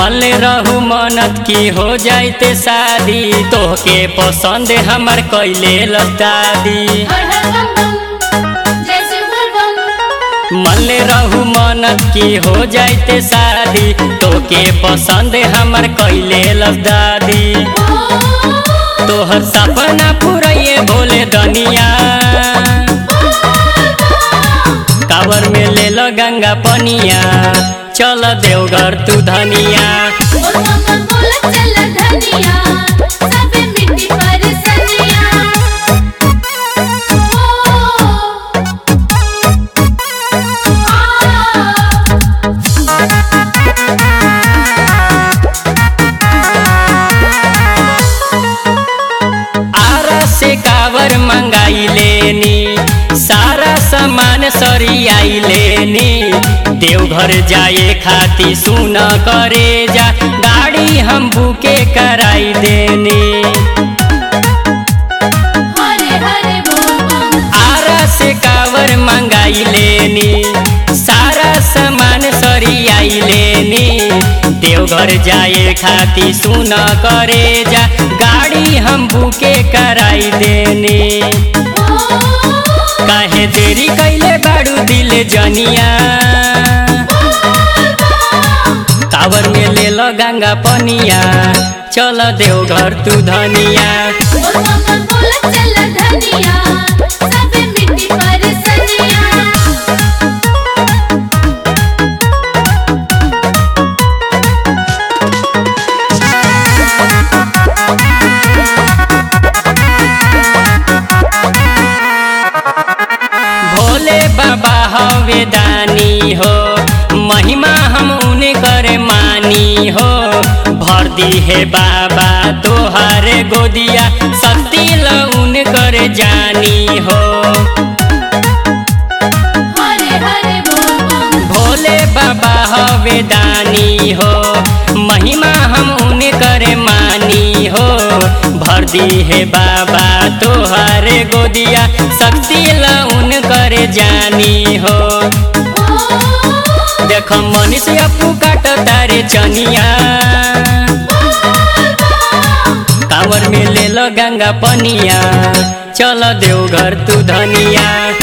मल रहू मनत की हो जाते शादी, तोहके पसंद हमर कैले दादी। मल रहू मनत की हो जाते शादी, तोहके पसंद हमर कैले दादी। तोहर सपना पूरे भोले दनिया, कावर में ले लो गंगा पनिया, चल देवघर तू धनिया। आरा से कावर मंगाई लेनी, सारा सामान सरियाई लेनी। देवघर जाए खाती सुन करे जा, गाड़ी हम बुके कराई देनी। आरा से कावर मंगाई लेनी, सारा सामान सरियाई लेनी। देवघर जाए खाती सुन करे जा, गाड़ी हम बुके कराई देनी। काहे देरी कैले बाड़ू दिल जनिया, कावर में ले लो गंगा पनिया, चल देवघर तू धनिया। भोले बाबा हवे दानी हो, महिमा हम उन्हें करे मानी हो। भर दी है बाबा तोहार गोदिया, शक्ति लउन करे जानी हो। भोले बाबा हवे दानी हो, महिमा हम उन्हें करे मानी हो। भर दी है बाबा तोहार गोदिया, शक्ति लउन करे जानी हो। देख मनीष अपू काट तारे चनिया, कांवर में ले लो गंगा पनिया, चल देवघर तू धनिया।